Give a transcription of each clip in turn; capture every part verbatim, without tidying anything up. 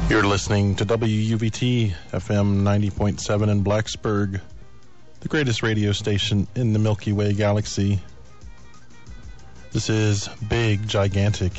You're listening to W U V T F M ninety point seven in Blacksburg, the greatest radio station in the Milky Way galaxy. This is Big Gigantic.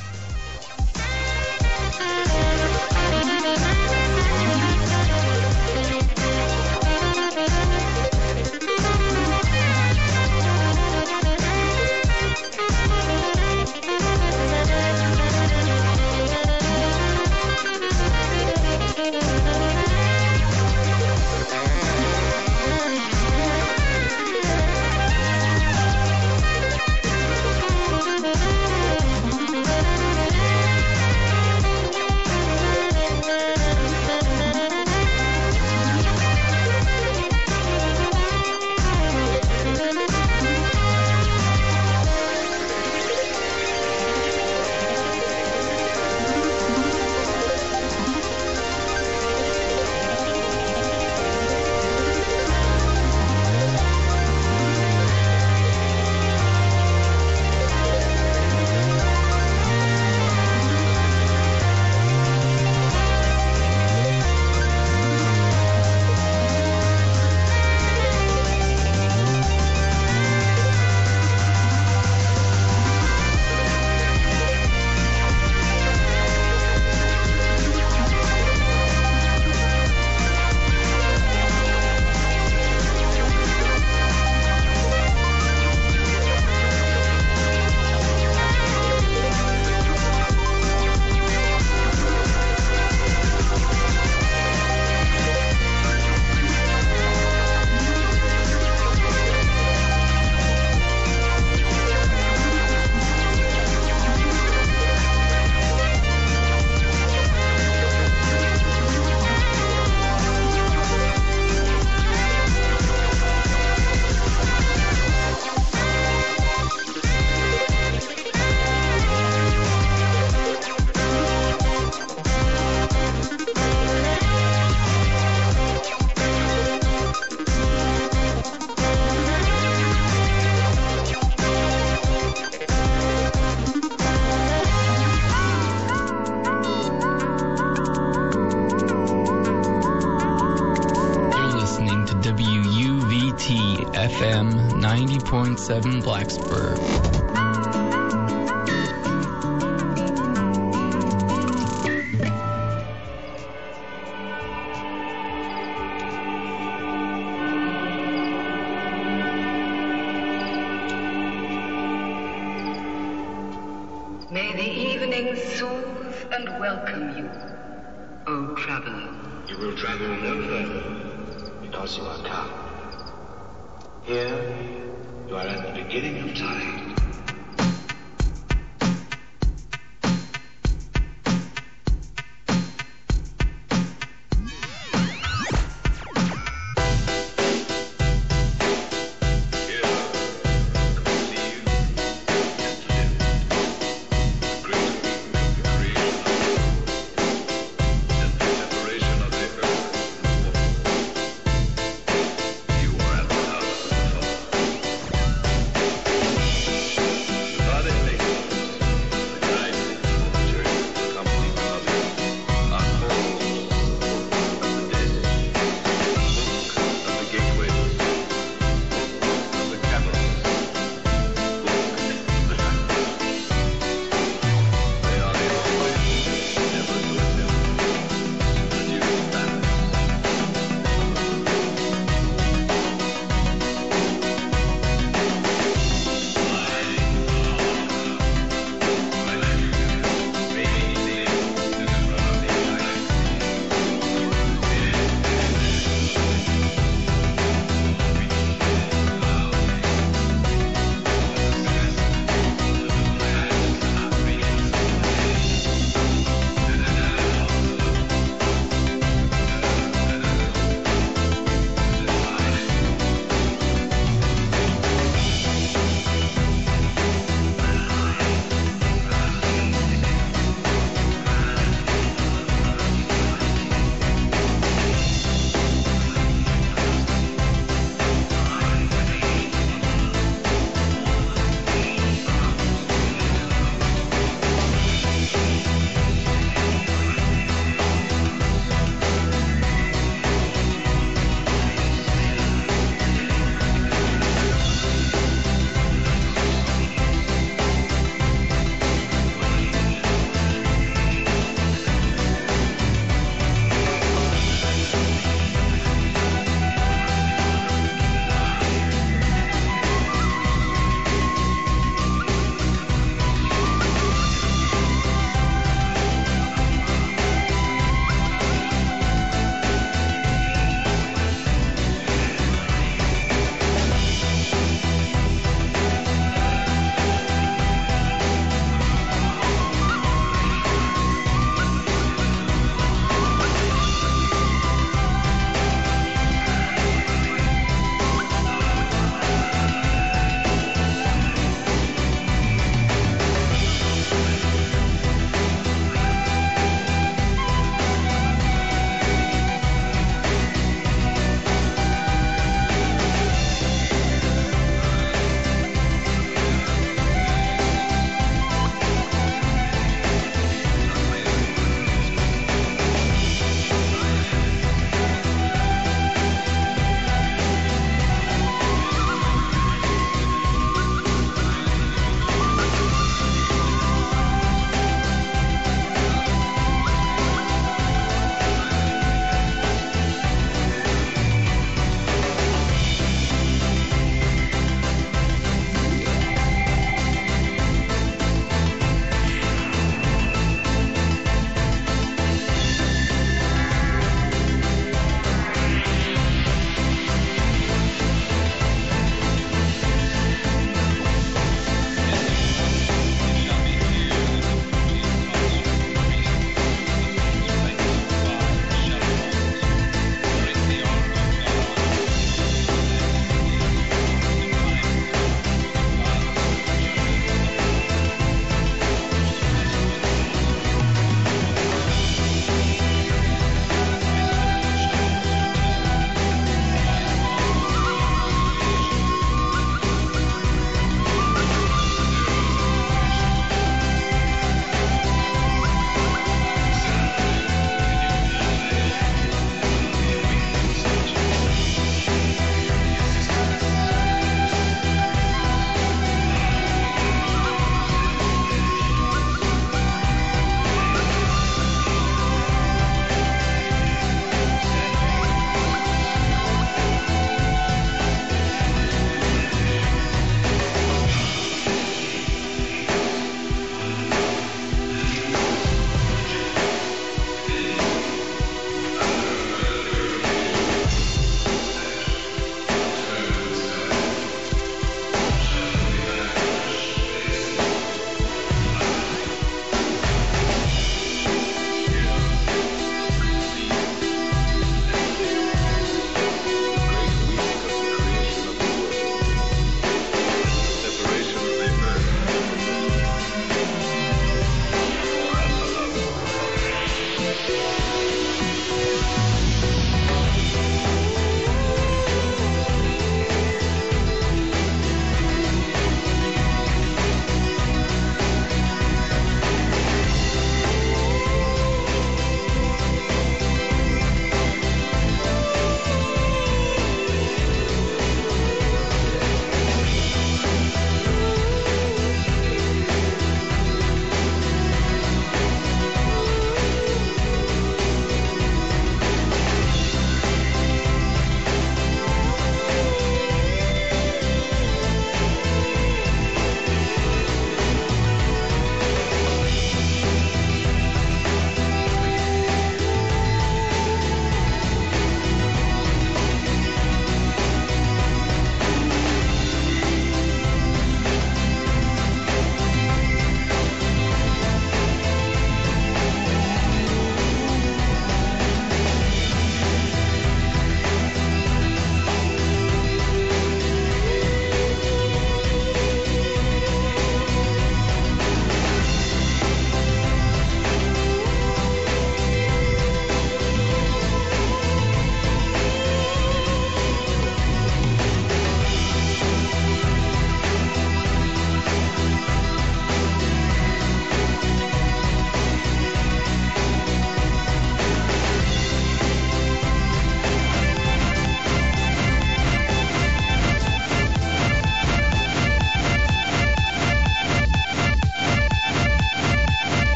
seven Blacksburg. May the evening soothe and welcome you, O traveler. You will travel no further because you are come. Here, you are at the beginning of time. You are at the heart of the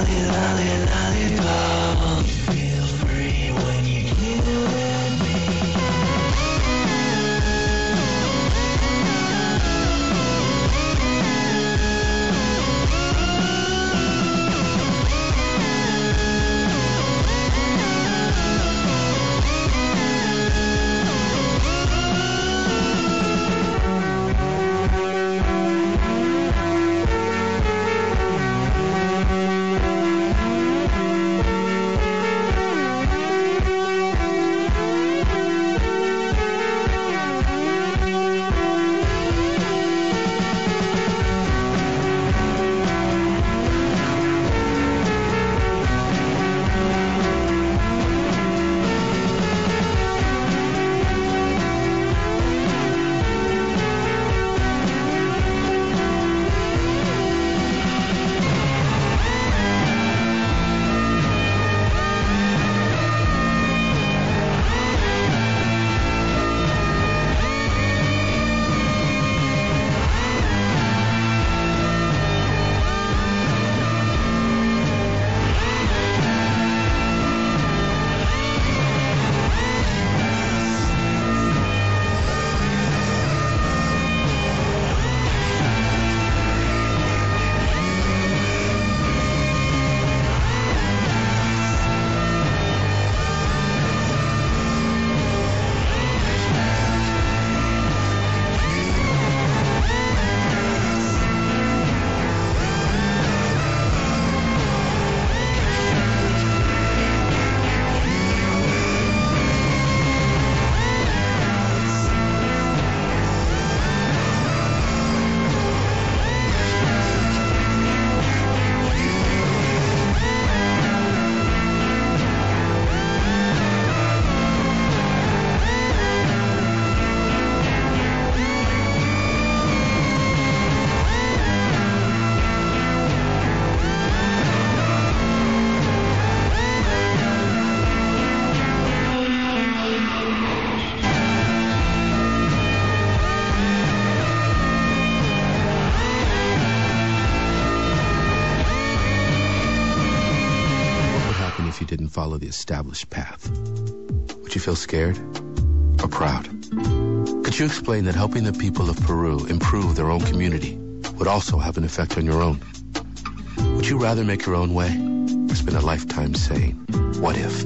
Follow the established path? Would you feel scared or proud? Could you explain that helping the people of Peru improve their own community would also have an effect on your own? Would you rather make your own way or spend a lifetime saying, what if?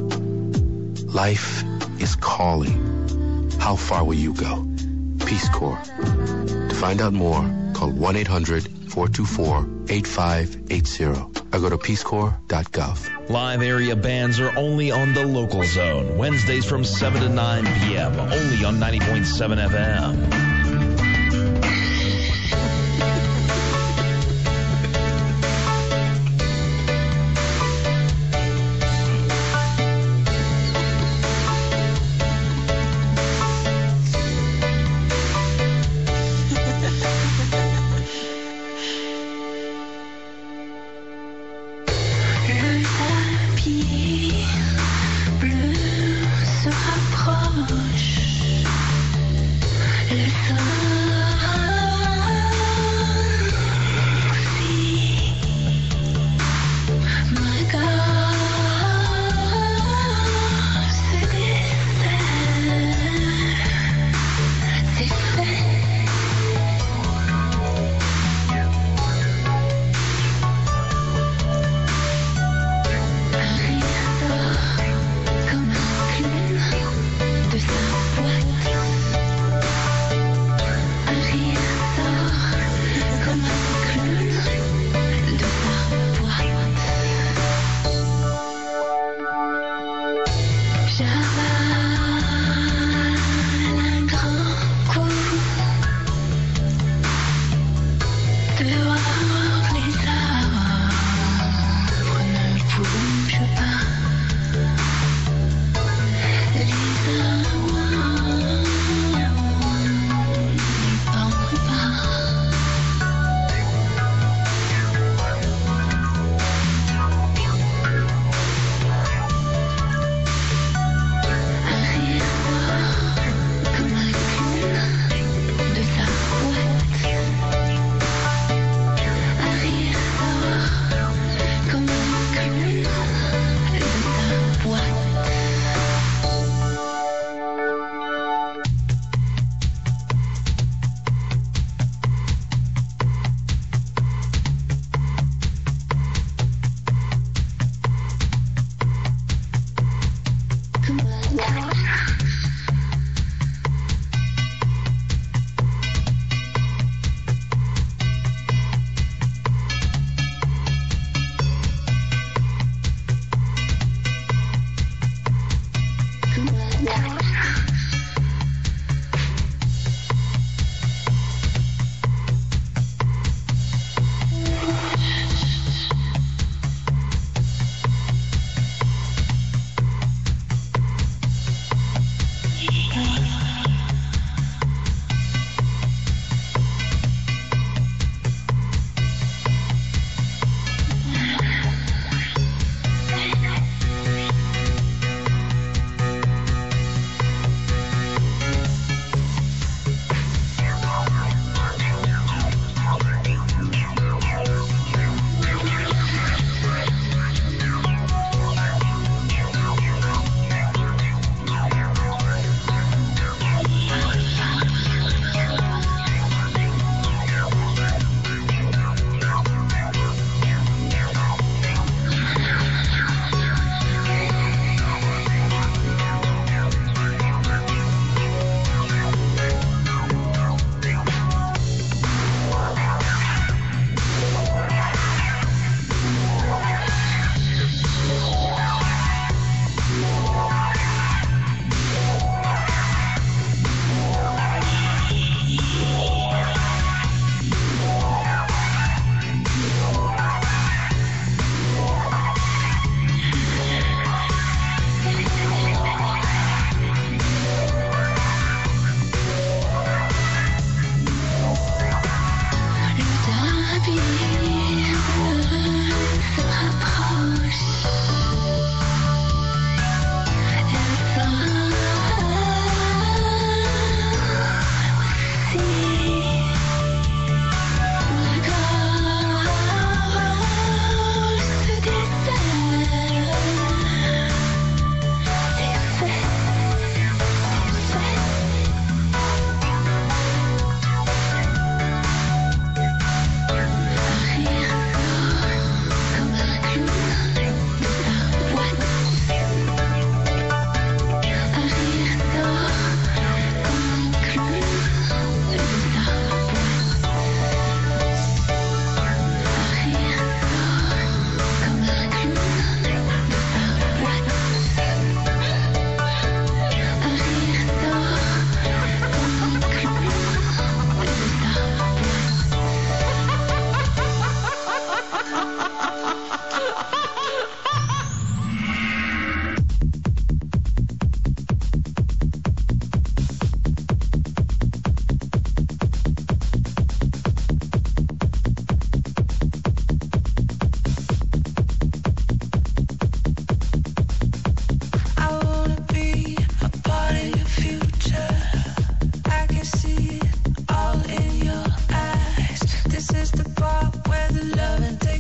Life is calling. How far will you go? Peace Corps. To find out more, call one eight hundred, four two four, eight five eight zero or go to peace corps dot gov. Live area bands are only on the Local Zone, Wednesdays from seven to nine p.m., only on ninety point seven F M.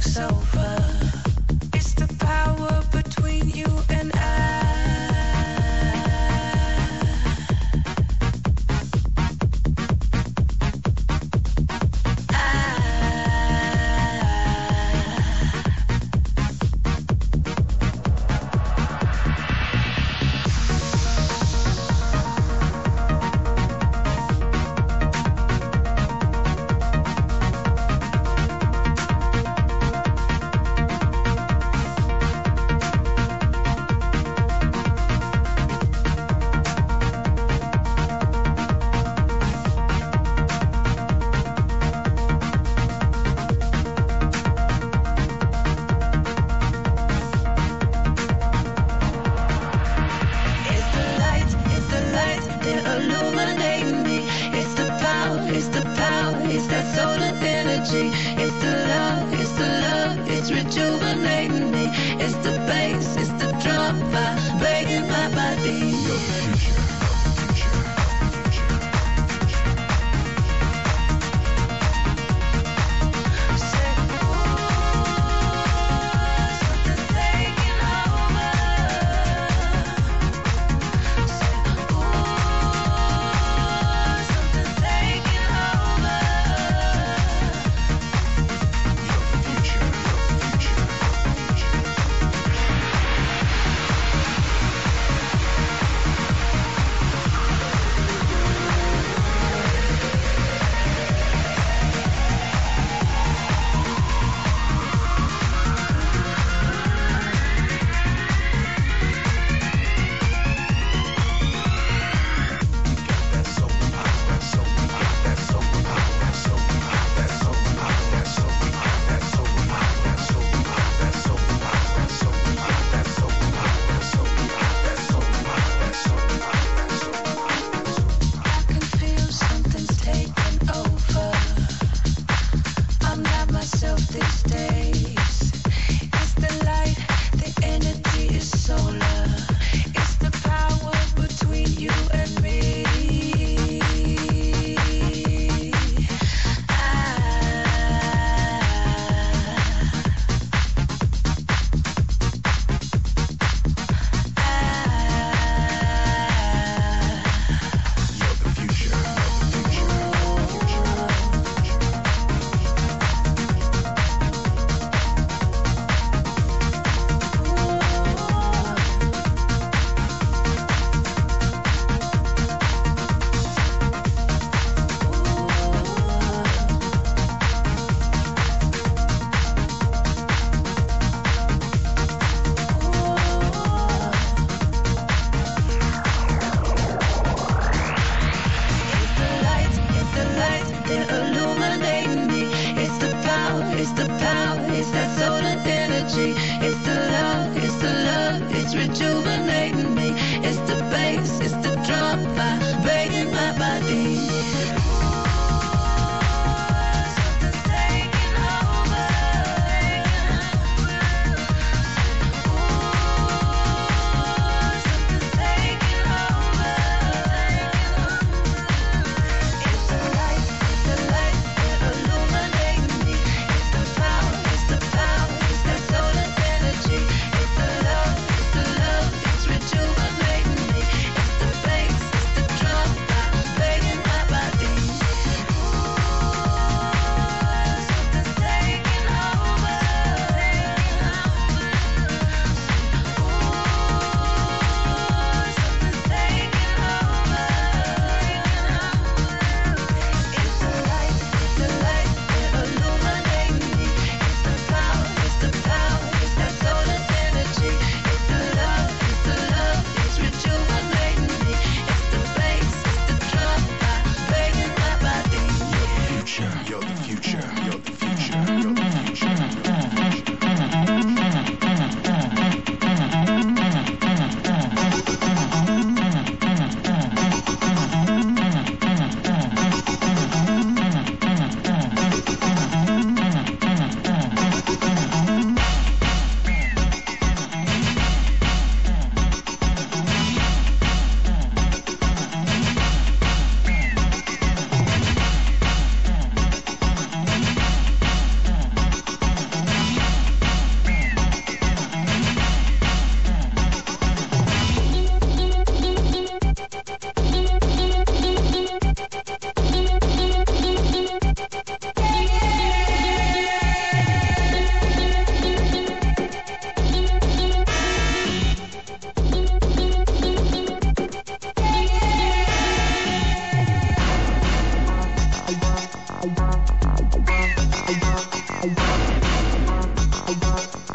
takes over. It's the power between you and I.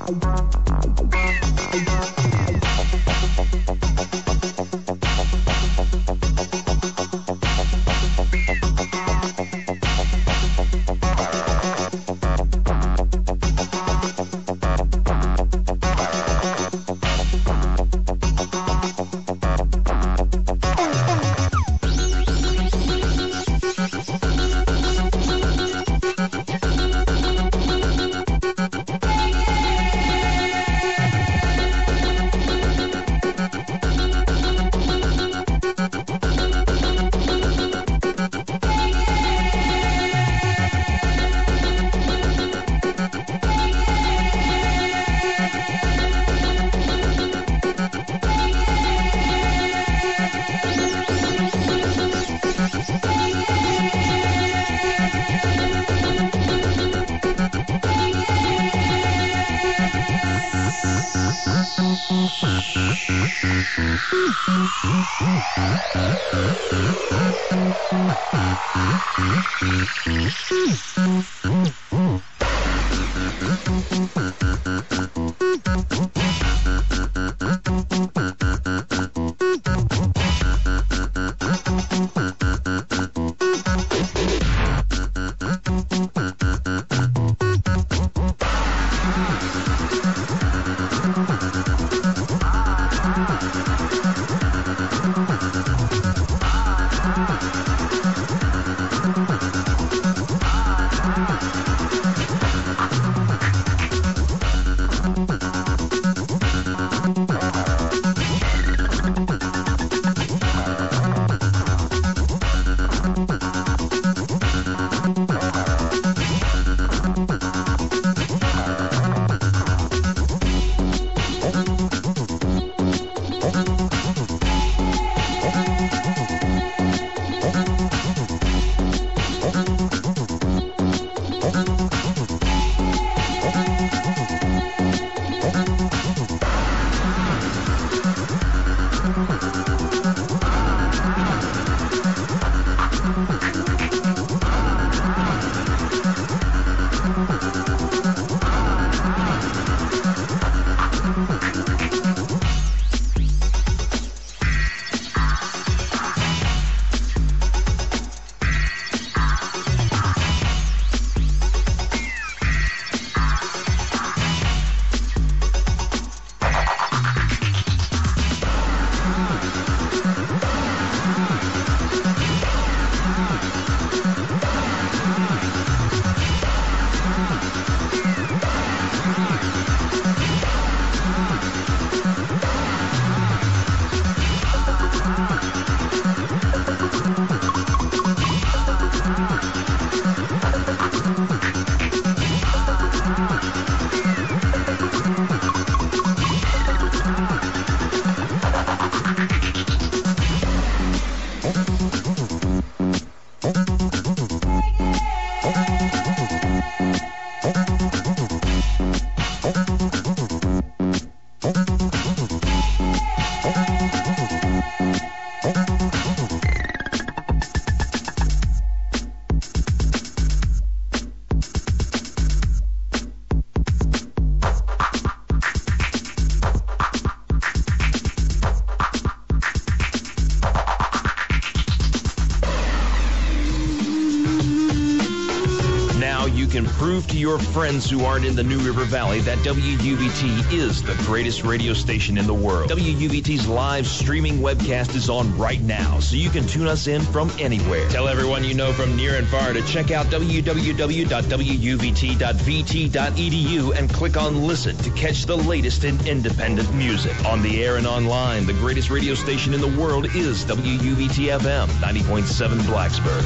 can prove to your friends who aren't in the New River Valley that W U B T is the greatest radio station in the world. W U B T's live streaming webcast is on right now, so you can tune us in from anywhere. Tell everyone you know from near and far to check out w w w dot w u b t dot v t dot e d u and click on Listen to catch the latest in independent music. On the air and online, the greatest radio station in the world is W U B T F M ninety point seven Blacksburg.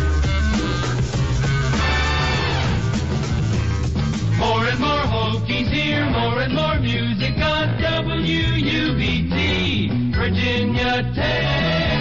More and more Hokies here, more and more music on W U B T, Virginia Tech.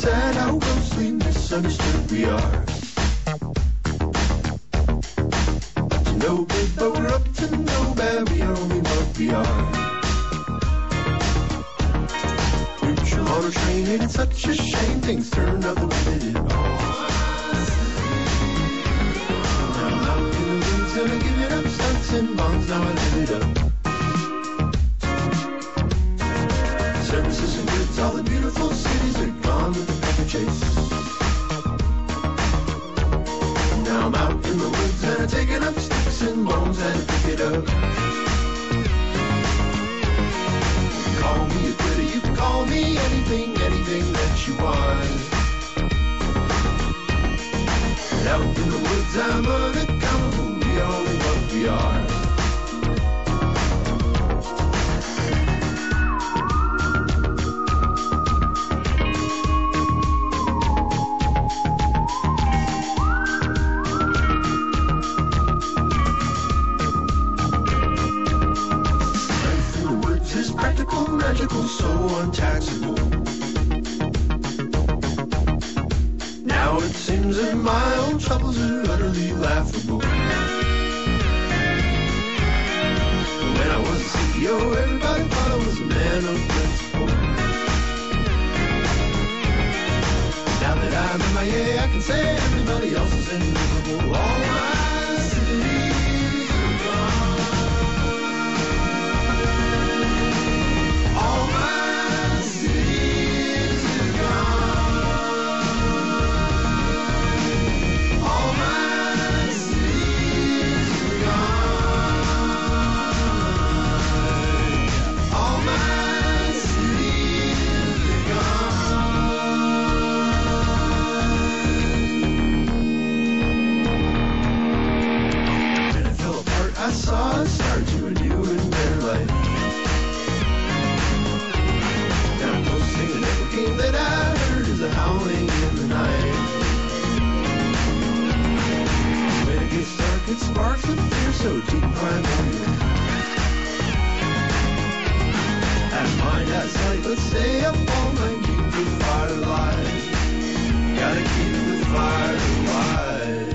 sad how grossly misunderstood we are. Up to no good, but we're up to no bad, we are only what we are. Neutral on a train, and it's such a shame things turn out the way they did. Now I'm out in the woods and I'm giving up stunts and bombs, now I live it up. Services and goods, all the beautiful cities are gone with the paper chase. Now I'm out in the woods and I'm taking up sticks and bones and pick it up. Call me a quitter, you can call me anything, anything that you want. But out in the woods I'm unaccountable, we are only what we are. Magical, so untaxable. Now it seems that my own troubles are utterly laughable. When I was a C E O, everybody thought I was a man of principle. Now that I'm M I A, I can say everybody else is invisible. All my cities are gone. All my cities are gone. All my cities are gone. All my cities are gone. When it fell apart, I saw a star to a new and better life. Singing everything that I heard is a howling in the night. When it gets dark, it sparks with fear so deep primal. At mine, at sight, let's stay up all night, keep the fire alive. Gotta keep the fire alive.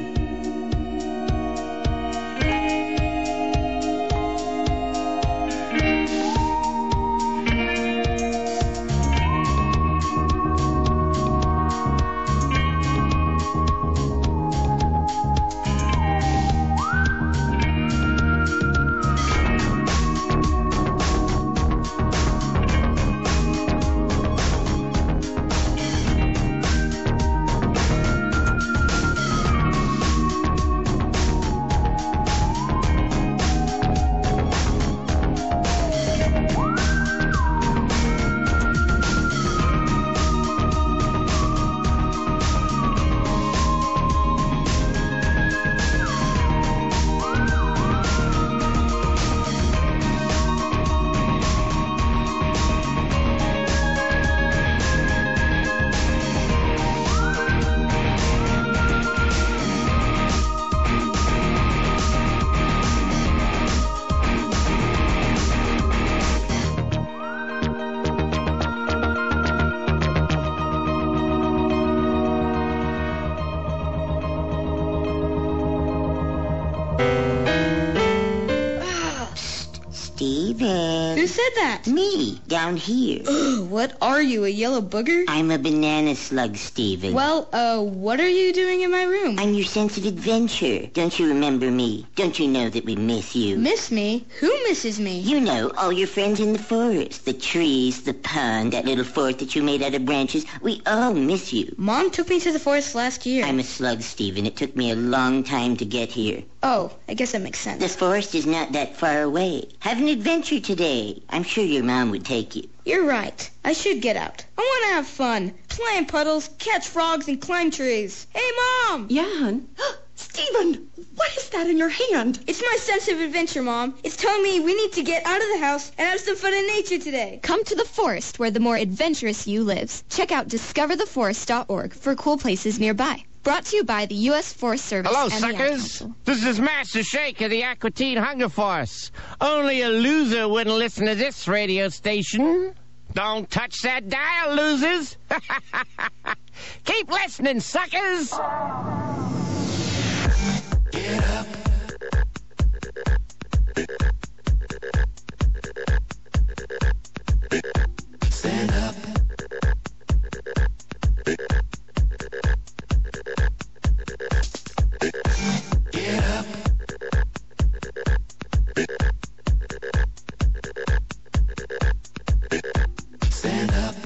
Steven. Who said that? Me, down here. Ugh, what are you, a yellow booger? I'm a banana slug, Steven. Well, uh, what are you doing in my room? I'm your sense of adventure. Don't you remember me? Don't you know that we miss you? Miss me? Who misses me? You know, all your friends in the forest. The trees, the pond, that little fort that you made out of branches. We all miss you. Mom took me to the forest last year. I'm a slug, Steven. It took me a long time to get here. Oh, I guess that makes sense. The forest is not that far away. Have an adventure today. I'm sure your mom would take you. You're right. I should get out. I want to have fun. Play in puddles, catch frogs, and climb trees. Hey, Mom! Yeah, hon? Steven, what is that in your hand? It's my sense of adventure, Mom. It's telling me we need to get out of the house and have some fun in nature today. Come to the forest where the more adventurous you lives. Check out discover the forest dot org for cool places nearby. Brought to you by the U S Forest Service. Hello, and suckers. The This is Master Shake of the Aquatine Hunger Force. Only a loser wouldn't listen to this radio station. Don't touch that dial, losers. Keep listening, suckers. Get up. Stand up. Get up. Stand up.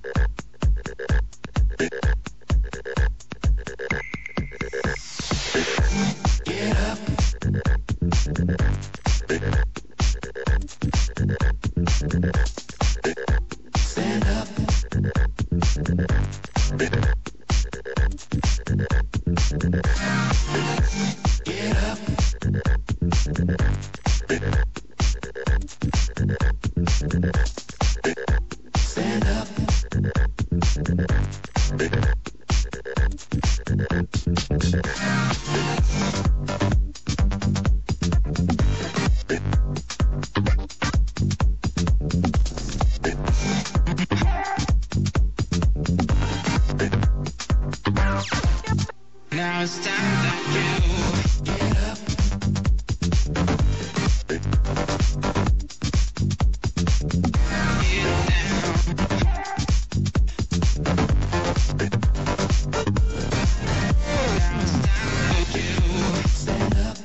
Get up. Stand up. Get up. Stand up. Now it's time to you. Get up. Get down. Now it's time to you. Stand up.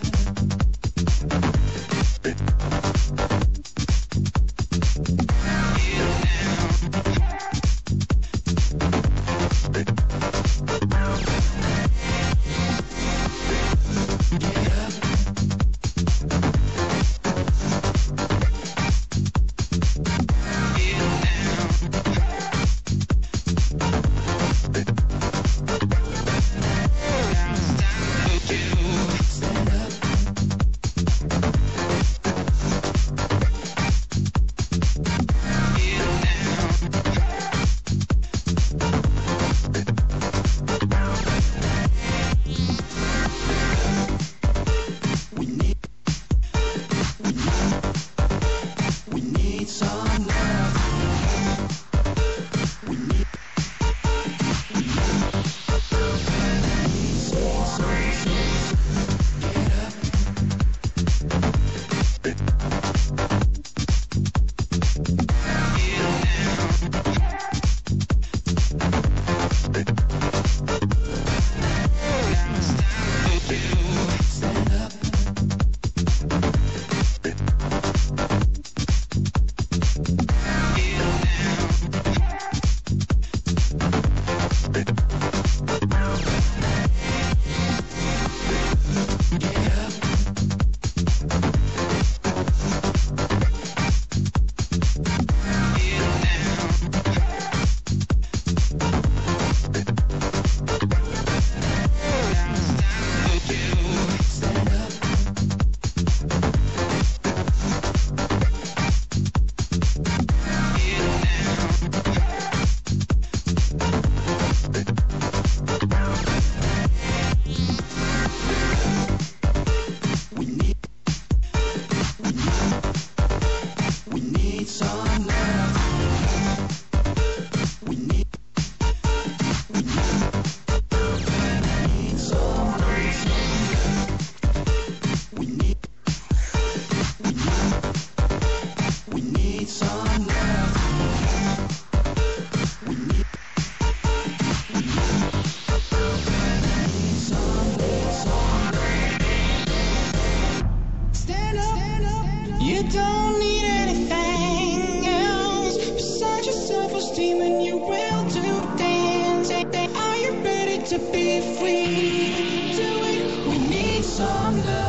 We need, we need, we need some love. We need, we need, we need some, some, some. Get up. Stand up. Get up. Stand up. We need, we need, we need some love. We need, we need, we need some love. We need, we need, we need some love. We need, we need, we need some, need some love. Stand up. Stand up. You don't need anything else besides your self-esteem, and you will do dance. Are you ready to be free? Do it. We need some love.